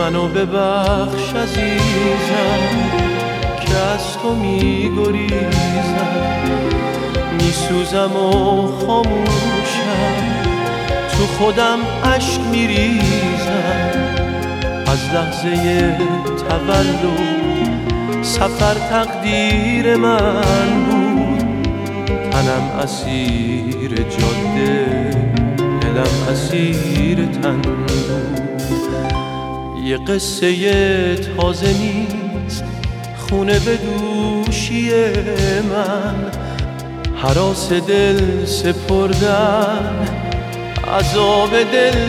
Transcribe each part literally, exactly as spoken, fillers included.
منو ببخش عزیزم که از تو میگریزم، میسوزم و خاموشم، تو خودم اشک میریزم. از لحظه تولد سفر تقدیر من بود، تنم اسیر جاده، دلم اسیر تن بود. یه قصه تازه نیست خونه به دوشی من، هراس دل سپردن، عذاب دل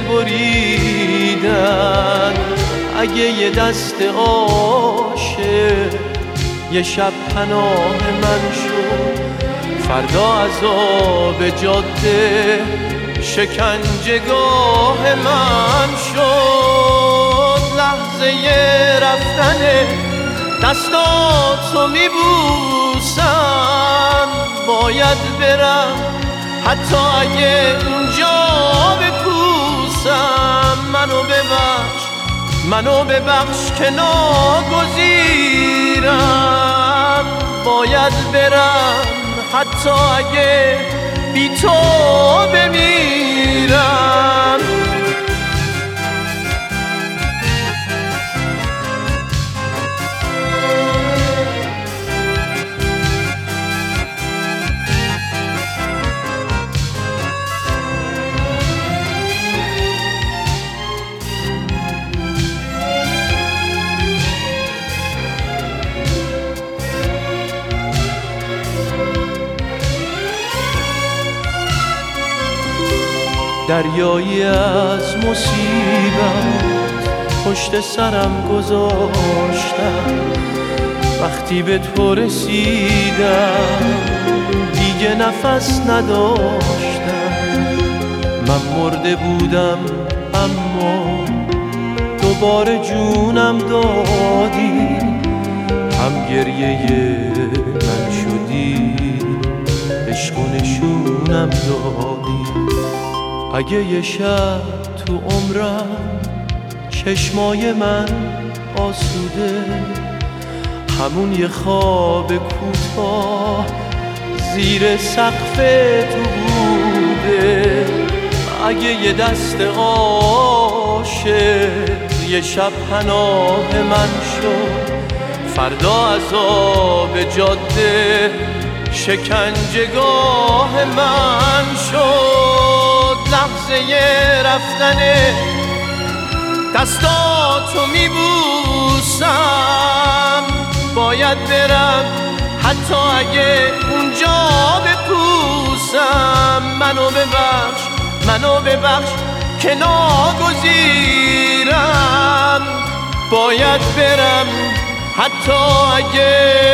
بریدن. اگه یه دست عاشق یه شب پناه من شد، فردا عذاب جاده شکنجهگاه من شد. لحظه رفتن دستاتو میبوسم، باید برم حتی اگه اونجا بپوسم. منو ببخش، منو ببخش که ناگزیرم، باید برم حتی اگه بی تو بمیرم. دریایی از مصیبت پشت سرم گذاشتم، وقتی به تو رسیدم دیگه نفس نداشتم. من مرده بودم اما دوباره جونم دادی، هم گریه من شدی، عشق و نشونم دادی. اگه یه شب تو عمرم چشمای من آسوده، همون یه خواب کوتاه زیر سقف تو بوده. اگه یه دست عاشق یه شب پناه من شد، فردا عذاب جاده شکنجهگاه من شد. لحظه رفتن دستاتو میبوسم، باید برم حتی اگه اونجا بپوسم. منو ببخش، منو ببخش که ناگزیرم، باید برم حتی اگه